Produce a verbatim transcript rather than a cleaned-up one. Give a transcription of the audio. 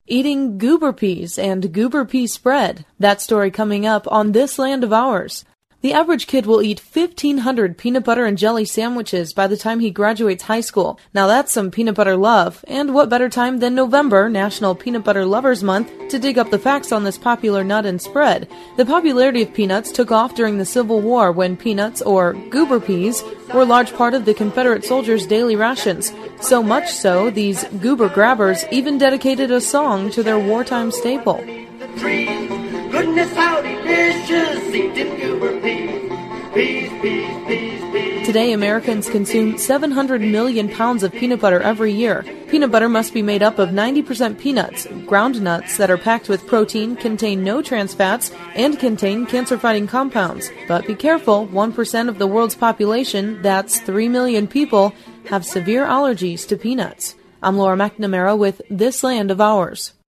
eating goober peas and goober pea spread. That story coming up on This Land of Ours. The average kid will eat fifteen hundred peanut butter and jelly sandwiches by the time he graduates high school. Now that's some peanut butter love, and what better time than November, National Peanut Butter Lovers Month, to dig up the facts on this popular nut and spread. The popularity of peanuts took off during the Civil War when peanuts, or goober peas, were a large part of the Confederate soldiers' daily rations. So much so, these goober grabbers even dedicated a song to their wartime staple. Goodness, how delicious, eating goober peas, peas, peas, peas, peas. Today, Americans consume seven hundred million pounds of peanut butter every year. Peanut butter must be made up of ninety percent peanuts. Ground nuts that are packed with protein, contain no trans fats, and contain cancer-fighting compounds. But be careful, one percent of the world's population, that's three million people, have severe allergies to peanuts. I'm Laura McNamara with This Land of Ours.